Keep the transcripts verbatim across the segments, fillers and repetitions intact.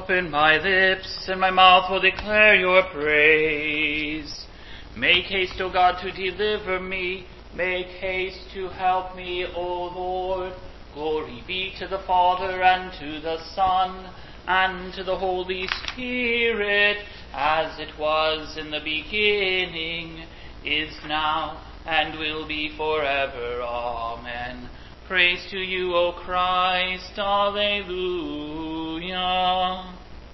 Open my lips, and my mouth will declare your praise. Make haste, O God, to deliver me. Make haste to help me, O Lord. Glory be to the Father, and to the Son, and to the Holy Spirit, as it was in the beginning, is now, and will be forever. Amen. Praise to you, O Christ. Alleluia.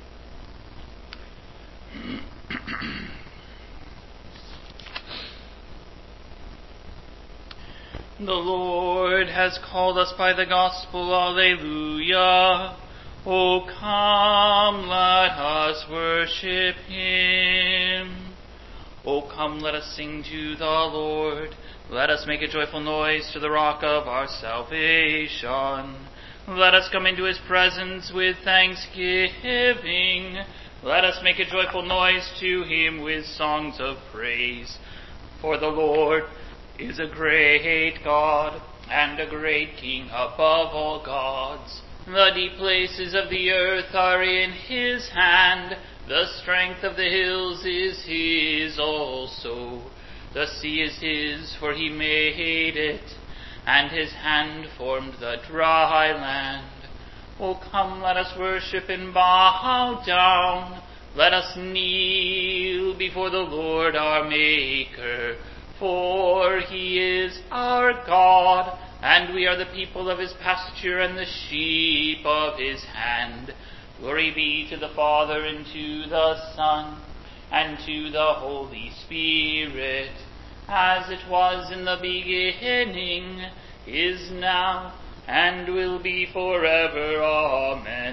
The Lord has called us by the gospel. Alleluia. O come, let us worship him. O come, let us sing to the Lord. Let us make a joyful noise to the rock of our salvation. Let us come into his presence with thanksgiving. Let us make a joyful noise to him with songs of praise. For the Lord is a great God and a great King above all gods. The deep places of the earth are in his hand. The strength of the hills is his also. The sea is his, for he made it, and his hand formed the dry land. O come, let us worship and bow down. Let us kneel before the Lord our Maker. For he is our God, and we are the people of his pasture and the sheep of his hand. Glory be to the Father, and to the Son, and to the Holy Spirit, as it was in the beginning, is now, and will be forever. Amen.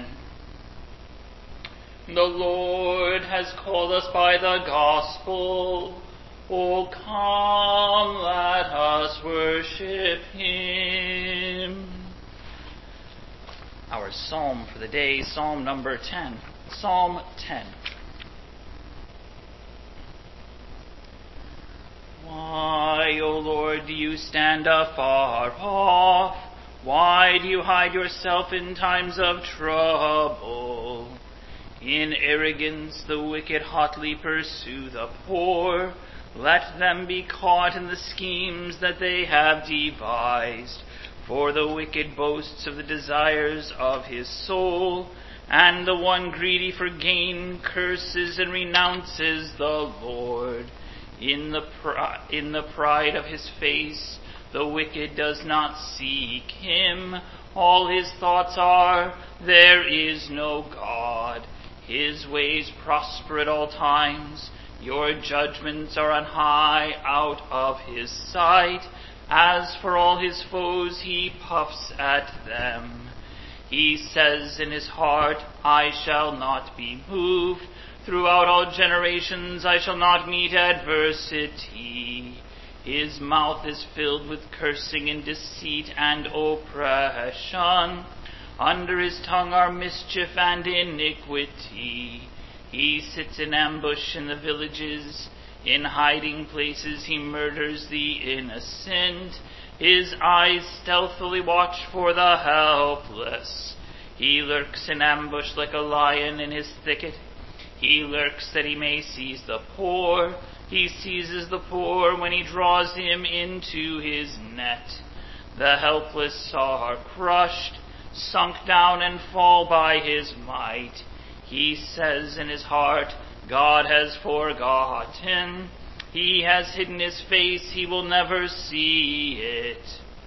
The Lord has called us by the gospel. O come, let us worship him. Our psalm for the day, Psalm number ten. Psalm ten. Why, O Lord, do you stand afar off? Why do you hide yourself in times of trouble? In arrogance the wicked hotly pursue the poor. Let them be caught in the schemes that they have devised. For the wicked boasts of the desires of his soul, and the one greedy for gain curses and renounces the Lord. In the, pri- in the pride of his face, the wicked does not seek him. All his thoughts are, there is no God. His ways prosper at all times. Your judgments are on high out of his sight. As for all his foes, he puffs at them. He says in his heart, I shall not be moved. Throughout all generations I shall not meet adversity. His mouth is filled with cursing and deceit and oppression. Under his tongue are mischief and iniquity. He sits in ambush in the villages. In hiding places he murders the innocent. His eyes stealthily watch for the helpless. He lurks in ambush like a lion in his thicket. He lurks that he may seize the poor. He seizes the poor when he draws him into his net. The helpless are crushed, sunk down and fall by his might. He says in his heart, God has forgotten. He has hidden his face, he will never see it.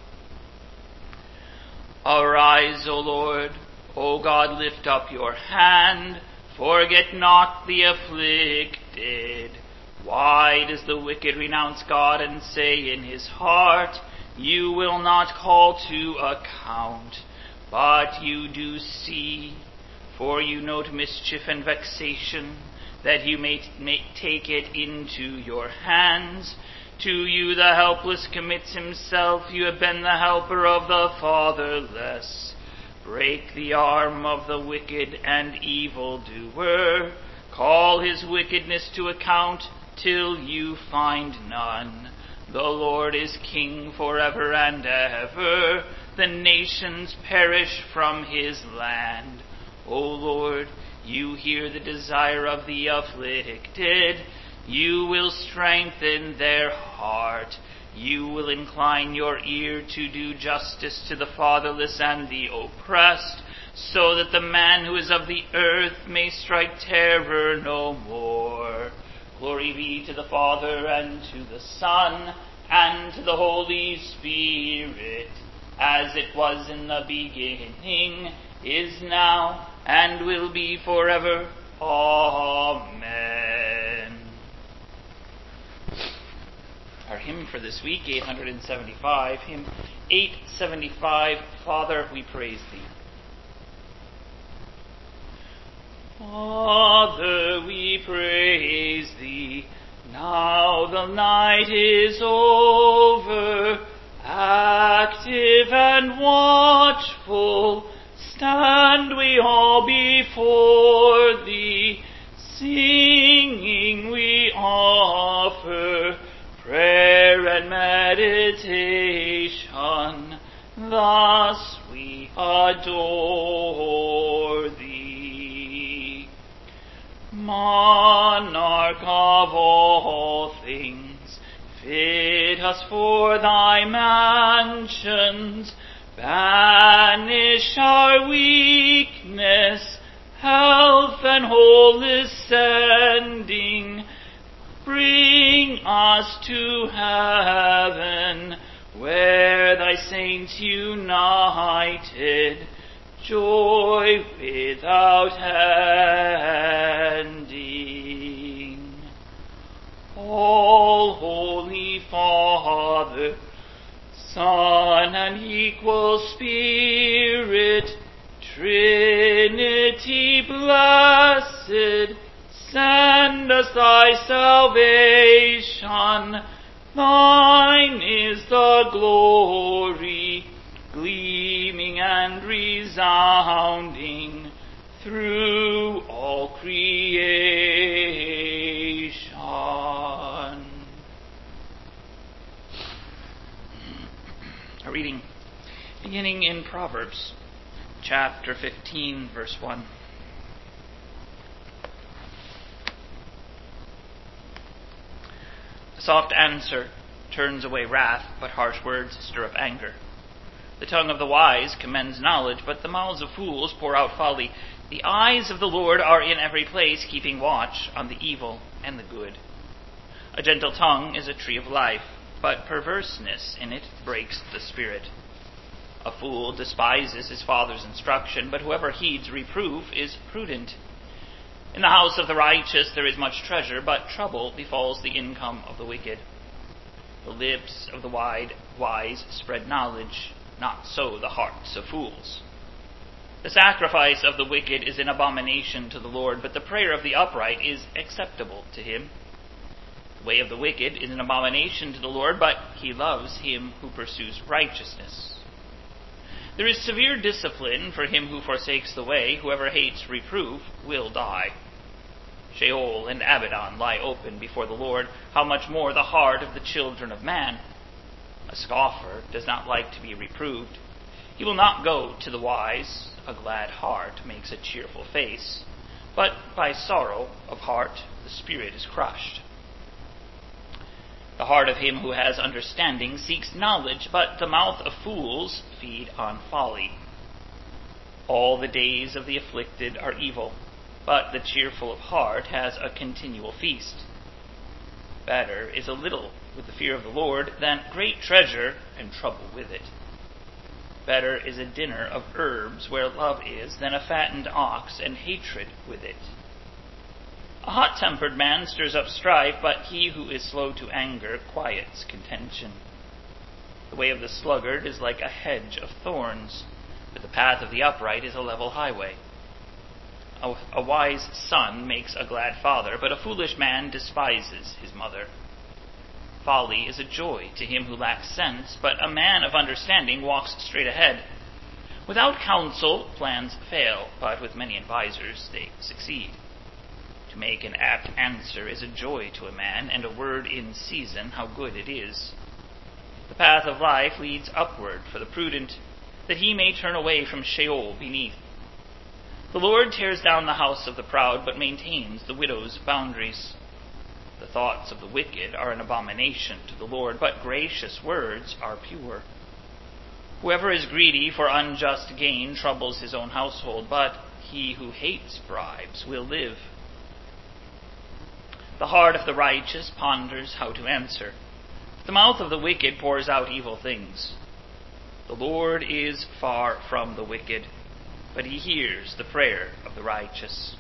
Arise, O Lord. O God, lift up your hand. Forget not the afflicted. Why does the wicked renounce God and say in his heart, you will not call to account? But you do see, for you note mischief and vexation, that you may, may take it into your hands. To you the helpless commits himself. You have been the helper of the fatherless. Break the arm of the wicked and evildoer. Call his wickedness to account till you find none. The Lord is king forever and ever. The nations perish from his land. O Lord, You hear the desire of the afflicted. You will strengthen their heart. You will incline your ear to do justice to the fatherless and the oppressed, so that the man who is of the earth may strike terror no more. Glory be to the Father, and to the Son, and to the Holy Spirit, as it was in the beginning, is now, and will be forever. Amen. Our hymn for this week, eight seventy-five, hymn eight seventy-five, Father, we praise Thee. Father, we praise Thee, now the night is over, active and watchful, stand we all before Thee, singing we offer prayer and meditation, thus we adore Thee. Monarch of all things, fit us for Thy mansions, banish our weakness, health and wholeness sending, bring us to heaven, where Thy saints united, joy without ending. All Holy Father, Son, and equal Spirit, Trinity blessed, send us Thy salvation. Thine is the glory, gleaming and resounding through all creation. A reading beginning in Proverbs, chapter fifteen, verse one. A soft answer turns away wrath, but harsh words stir up anger. The tongue of the wise commends knowledge, but the mouths of fools pour out folly. The eyes of the Lord are in every place, keeping watch on the evil and the good. A gentle tongue is a tree of life, but perverseness in it breaks the spirit. A fool despises his father's instruction, but whoever heeds reproof is prudent. In the house of the righteous there is much treasure, but trouble befalls the income of the wicked. The lips of the wise spread knowledge, not so the hearts of fools. The sacrifice of the wicked is an abomination to the Lord, but the prayer of the upright is acceptable to Him. The way of the wicked is an abomination to the Lord, but He loves him who pursues righteousness. There is severe discipline for him who forsakes the way. Whoever hates reproof will die. Sheol and Abaddon lie open before the Lord. How much more the heart of the children of man? A scoffer does not like to be reproved. He will not go to the wise. A glad heart makes a cheerful face, but by sorrow of heart the spirit is crushed. The heart of him who has understanding seeks knowledge, but the mouth of fools feed on folly. All the days of the afflicted are evil, but the cheerful of heart has a continual feast. Better is a little with the fear of the Lord than great treasure and trouble with it. Better is a dinner of herbs where love is than a fattened ox and hatred with it. A hot-tempered man stirs up strife, but he who is slow to anger quiets contention. The way of the sluggard is like a hedge of thorns, but the path of the upright is a level highway. A, a wise son makes a glad father, but a foolish man despises his mother. Folly is a joy to him who lacks sense, but a man of understanding walks straight ahead. Without counsel, plans fail, but with many advisers they succeed. To make an apt answer is a joy to a man, and a word in season, how good it is. The path of life leads upward for the prudent, that he may turn away from Sheol beneath. The Lord tears down the house of the proud, but maintains the widow's boundaries. The thoughts of the wicked are an abomination to the Lord, but gracious words are pure. Whoever is greedy for unjust gain troubles his own household, but he who hates bribes will live. The heart of the righteous ponders how to answer. The mouth of the wicked pours out evil things. The Lord is far from the wicked, but he hears the prayer of the righteous.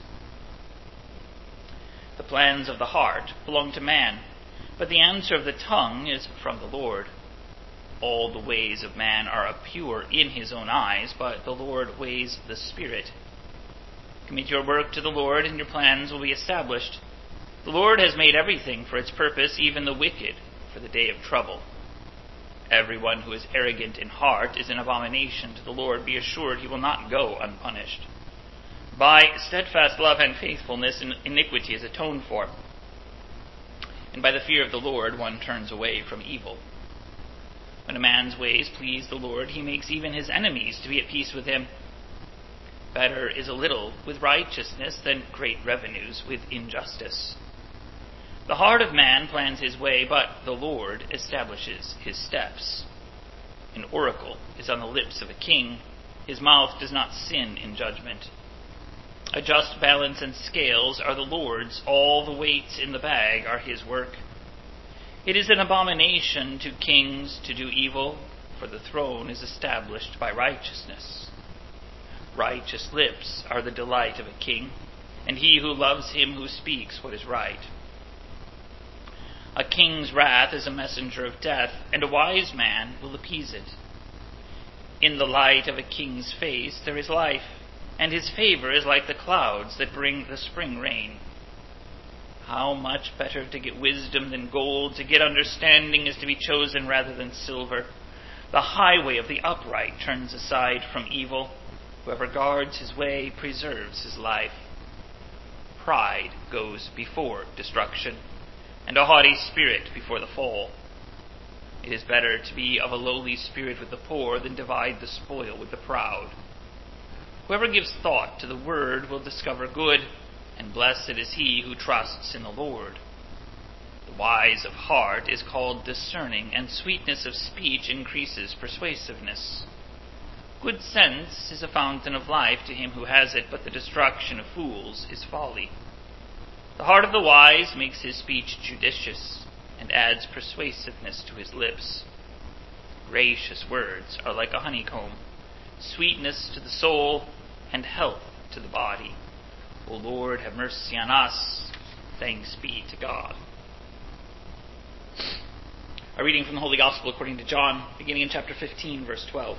The plans of the heart belong to man, but the answer of the tongue is from the Lord. All the ways of man are pure in his own eyes, but the Lord weighs the spirit. Commit your work to the Lord, and your plans will be established. The Lord has made everything for its purpose, even the wicked for the day of trouble. Everyone who is arrogant in heart is an abomination to the Lord. Be assured he will not go unpunished. By steadfast love and faithfulness, iniquity is atoned for, and by the fear of the Lord one turns away from evil. When a man's ways please the Lord, he makes even his enemies to be at peace with him. Better is a little with righteousness than great revenues with injustice. The heart of man plans his way, but the Lord establishes his steps. An oracle is on the lips of a king. His mouth does not sin in judgment. A just balance and scales are the Lord's. All the weights in the bag are his work. It is an abomination to kings to do evil, for the throne is established by righteousness. Righteous lips are the delight of a king, and he who loves him who speaks what is right. A king's wrath is a messenger of death, and a wise man will appease it. In the light of a king's face there is life, and his favor is like the clouds that bring the spring rain. How much better to get wisdom than gold, to get understanding is to be chosen rather than silver. The highway of the upright turns aside from evil. Whoever guards his way preserves his life. Pride goes before destruction, and a haughty spirit before the fall. It is better to be of a lowly spirit with the poor than divide the spoil with the proud. Whoever gives thought to the word will discover good, and blessed is he who trusts in the Lord. The wise of heart is called discerning, and sweetness of speech increases persuasiveness. Good sense is a fountain of life to him who has it, but the destruction of fools is folly. The heart of the wise makes his speech judicious, and adds persuasiveness to his lips. Gracious words are like a honeycomb, sweetness to the soul, and health to the body. O Lord, have mercy on us. Thanks be to God. A reading from the Holy Gospel according to John, beginning in chapter fifteen, verse twelve.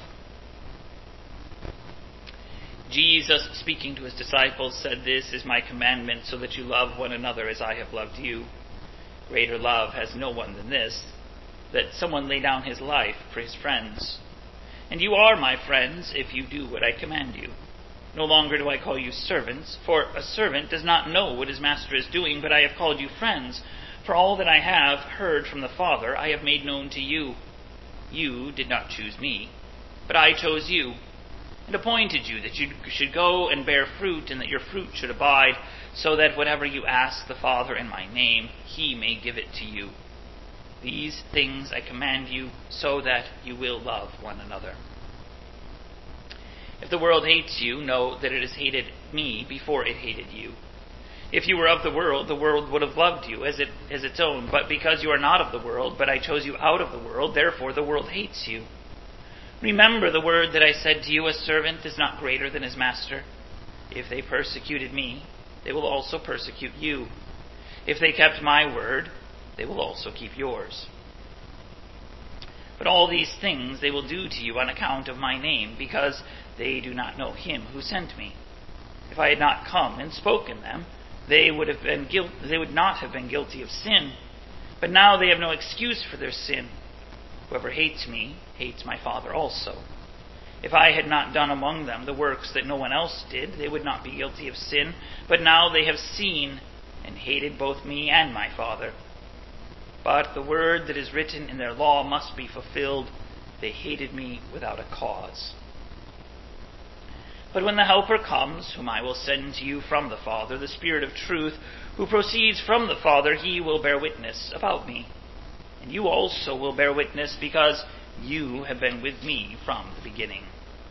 Jesus, speaking to his disciples, said, "This is my commandment, so that you love one another as I have loved you. Greater love has no one than this, that someone lay down his life for his friends. And you are my friends if you do what I command you. No longer do I call you servants, for a servant does not know what his master is doing, but I have called you friends. For all that I have heard from the Father I have made known to you. You did not choose me, but I chose you, and appointed you that you should go and bear fruit, and that your fruit should abide, so that whatever you ask the Father in my name, he may give it to you. These things I command you, so that you will love one another. If the world hates you, know that it has hated me before it hated you. If you were of the world, the world would have loved you as it as its own. But because you are not of the world, but I chose you out of the world, therefore the world hates you. Remember the word that I said to you, a servant is not greater than his master. If they persecuted me, they will also persecute you. If they kept my word, they will also keep yours. But all these things they will do to you on account of my name, because they do not know him who sent me. If I had not come and spoken them, they would have been guilt, they would not have been guilty of sin. But now they have no excuse for their sin. Whoever hates me hates my Father also. If I had not done among them the works that no one else did, they would not be guilty of sin. But now they have seen and hated both me and my Father. But the word that is written in their law must be fulfilled. They hated me without a cause. But when the Helper comes, whom I will send to you from the Father, the Spirit of truth, who proceeds from the Father, he will bear witness about me. And you also will bear witness, because you have been with me from the beginning.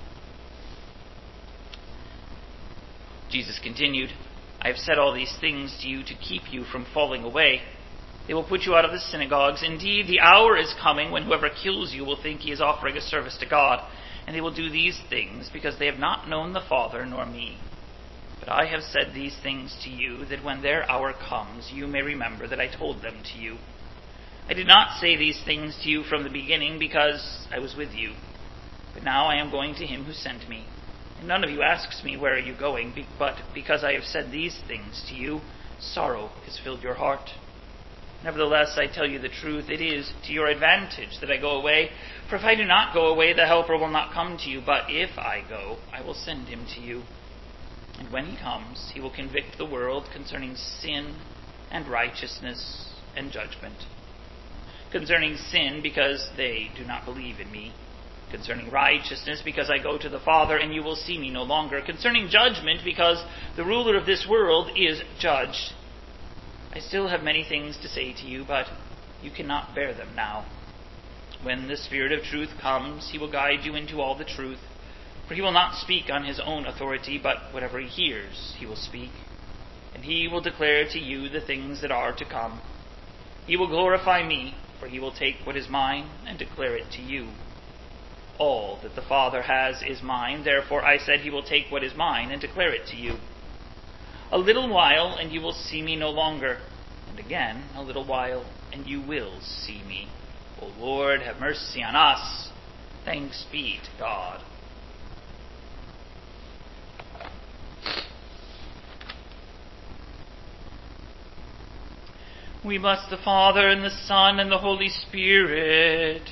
Jesus continued, I have said all these things to you to keep you from falling away. They will put you out of the synagogues. Indeed, the hour is coming when whoever kills you will think he is offering a service to God. And they will do these things because they have not known the Father nor me. But I have said these things to you, that when their hour comes, you may remember that I told them to you. I did not say these things to you from the beginning because I was with you. But now I am going to him who sent me. And none of you asks me, where are you going? But because I have said these things to you, sorrow has filled your heart. Nevertheless, I tell you the truth, it is to your advantage that I go away. For if I do not go away, the Helper will not come to you. But if I go, I will send him to you. And when he comes, he will convict the world concerning sin and righteousness and judgment. Concerning sin, because they do not believe in me. Concerning righteousness, because I go to the Father, and you will see me no longer. Concerning judgment, because the ruler of this world is judged. I still have many things to say to you, but you cannot bear them now. When the Spirit of truth comes, he will guide you into all the truth. For he will not speak on his own authority, but whatever he hears, he will speak. And he will declare to you the things that are to come. He will glorify me, for he will take what is mine and declare it to you. All that the Father has is mine, therefore I said he will take what is mine and declare it to you. A little while, and you will see me no longer. And again, a little while, and you will see me. O Lord, have mercy on us. Thanks be to God. We bless the Father, and the Son, and the Holy Spirit,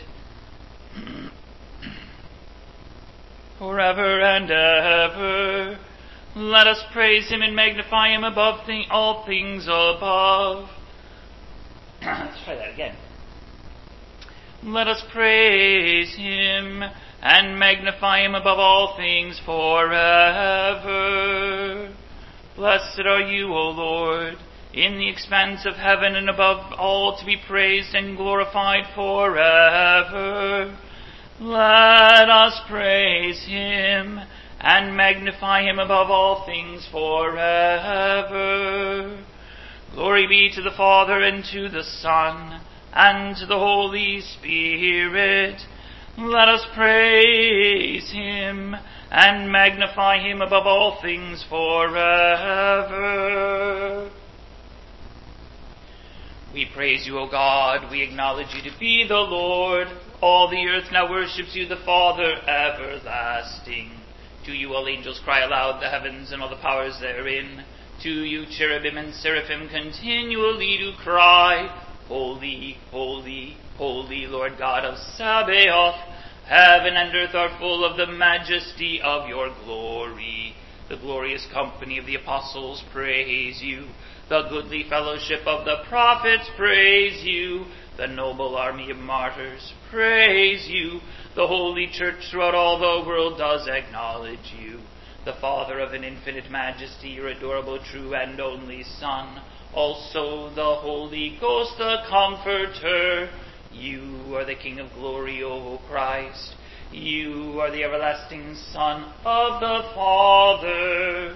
forever and ever. Let us praise him and magnify him above th- all things above. Let's try that again. Let us praise him and magnify him above all things forever. Blessed are you, O Lord, in the expanse of heaven, and above all to be praised and glorified forever. Let us praise him and magnify him above all things forever. Glory be to the Father, and to the Son, and to the Holy Spirit. Let us praise him and magnify him above all things forever. We praise you, O God. We acknowledge you to be the Lord. All the earth now worships you, the Father everlasting. To you all angels cry aloud, the heavens and all the powers therein. To you cherubim and seraphim continually do cry, Holy, holy, holy, Lord God of Sabaoth. Heaven and earth are full of the majesty of your glory. The glorious company of the apostles praise you. The goodly fellowship of the prophets praise you. The noble army of martyrs praise you. The holy church throughout all the world does acknowledge you. The Father of an infinite majesty, your adorable, true, and only Son. Also the Holy Ghost, the Comforter. You are the King of glory, O Christ. You are the everlasting Son of the Father.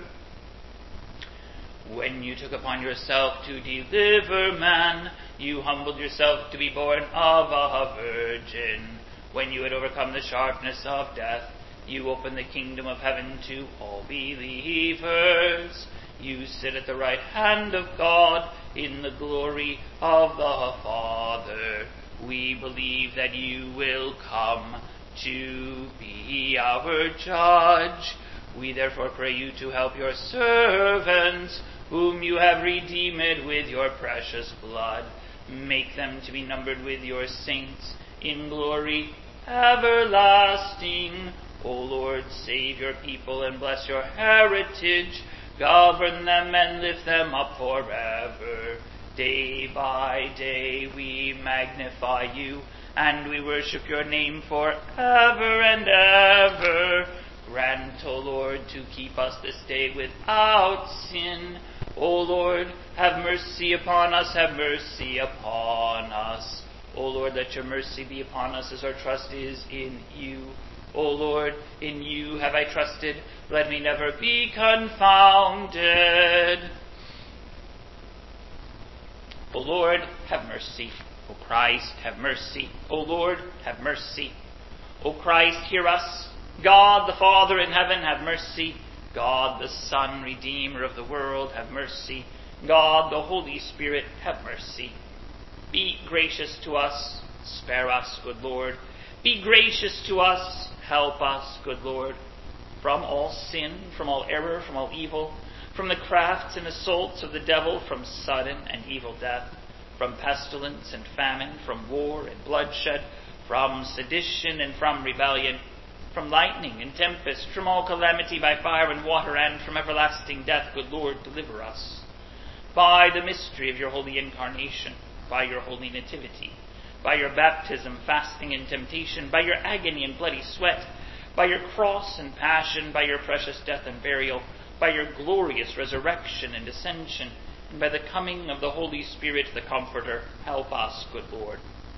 When you took upon yourself to deliver man, you humbled yourself to be born of a virgin. When you had overcome the sharpness of death, you opened the kingdom of heaven to all believers. You sit at the right hand of God in the glory of the Father. We believe that you will come to be our judge. We therefore pray you to help your servants, whom you have redeemed with your precious blood. Make them to be numbered with your saints in glory everlasting. O Lord, save your people and bless your heritage. Govern them and lift them up forever. Day by day we magnify you, and we worship your name forever and ever. Grant, O Lord, to keep us this day without sin. O Lord, have mercy upon us, have mercy upon us. O Lord, let your mercy be upon us as our trust is in you. O Lord, in you have I trusted. Let me never be confounded. O Lord, have mercy. O Christ, have mercy. O Lord, have mercy. O Christ, hear us. God the Father in heaven, have mercy. God the Son, Redeemer of the world, have mercy. God the Holy Spirit, have mercy. Be gracious to us. Spare us, good Lord. Be gracious to us. Help us, good Lord. From all sin, from all error, from all evil, from the crafts and assaults of the devil, from sudden and evil death, from pestilence and famine, from war and bloodshed, from sedition and from rebellion, from lightning and tempest, from all calamity by fire and water, and from everlasting death, good Lord, deliver us. By the mystery of your holy incarnation, by your holy nativity, by your baptism, fasting, and temptation, by your agony and bloody sweat, by your cross and passion, by your precious death and burial, by your glorious resurrection and ascension, and by the coming of the Holy Spirit, the Comforter, help us, good Lord.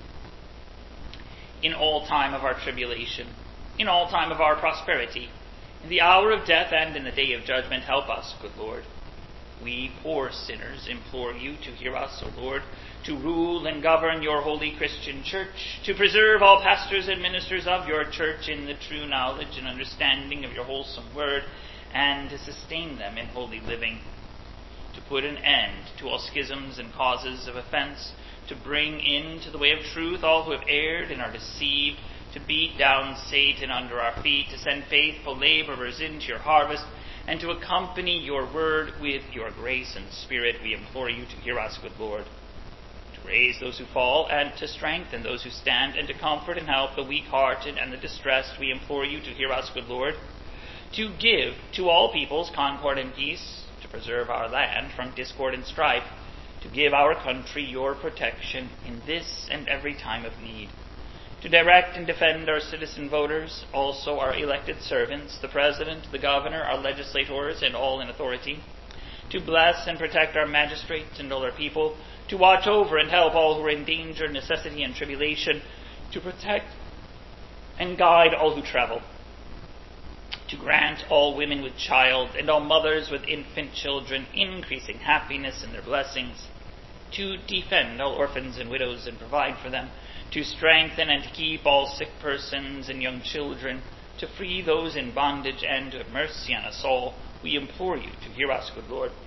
In all time of our tribulation, in all time of our prosperity, in the hour of death and in the day of judgment, help us, good Lord. We poor sinners implore you to hear us, O Lord, to rule and govern your holy Christian church, to preserve all pastors and ministers of your church in the true knowledge and understanding of your wholesome word, and to sustain them in holy living, to put an end to all schisms and causes of offense, to bring into the way of truth all who have erred and are deceived, to beat down Satan under our feet, to send faithful laborers into your harvest, and to accompany your word with your grace and spirit. We implore you to hear us, good Lord. To raise those who fall, and to strengthen those who stand, and to comfort and help the weak-hearted and the distressed. We implore you to hear us, good Lord. To give to all peoples concord and peace, to preserve our land from discord and strife, to give our country your protection in this and every time of need, to direct and defend our citizen voters, also our elected servants, the President, the Governor, our legislators, and all in authority, to bless and protect our magistrates and all our people, to watch over and help all who are in danger, necessity, and tribulation, to protect and guide all who travel, to grant all women with child and all mothers with infant children increasing happiness in their blessings, to defend all orphans and widows and provide for them, to strengthen and to keep all sick persons and young children, to free those in bondage, and to have mercy on us all. We implore you to hear us, good Lord.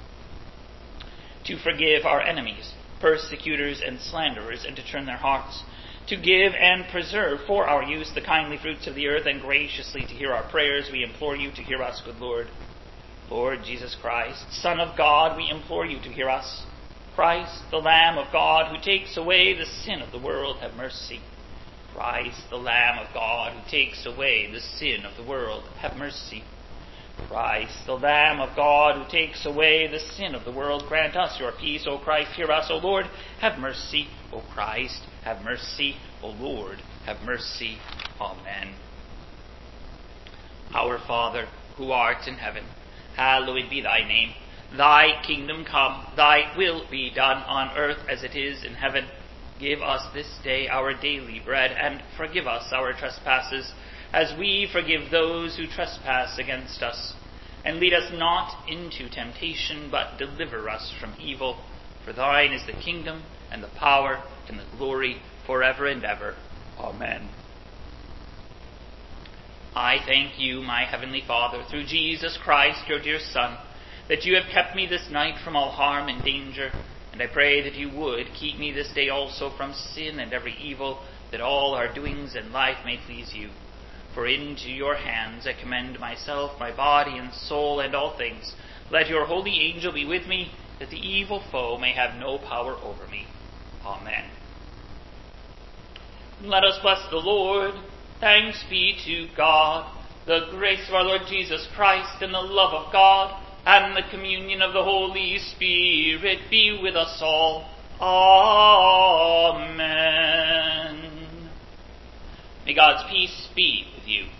To forgive our enemies, persecutors, and slanderers, and to turn their hearts, to give and preserve for our use the kindly fruits of the earth, and graciously to hear our prayers. We implore you to hear us, good Lord. Lord Jesus Christ, Son of God, we implore you to hear us. Christ, the Lamb of God, who takes away the sin of the world, have mercy. Christ, the Lamb of God, who takes away the sin of the world, have mercy. Christ, the Lamb of God, who takes away the sin of the world, grant us your peace. O Christ, hear us. O Lord, have mercy. O Christ, have mercy. O Lord, have mercy. Amen. Our Father, who art in heaven, hallowed be thy name. Thy kingdom come, thy will be done on earth as it is in heaven. Give us this day our daily bread, and forgive us our trespasses, as we forgive those who trespass against us. And lead us not into temptation, but deliver us from evil. For thine is the kingdom, and the power, and the glory, forever and ever. Amen. I thank you, my heavenly Father, through Jesus Christ, your dear Son, that you have kept me this night from all harm and danger, and I pray that you would keep me this day also from sin and every evil, that all our doings in life may please you. For into your hands I commend myself, my body and soul, and all things. Let your holy angel be with me, that the evil foe may have no power over me. Amen. Let us bless the Lord. Thanks be to God. The grace of our Lord Jesus Christ, and the love of God, and the communion of the Holy Spirit be with us all. Amen. May God's peace be with you.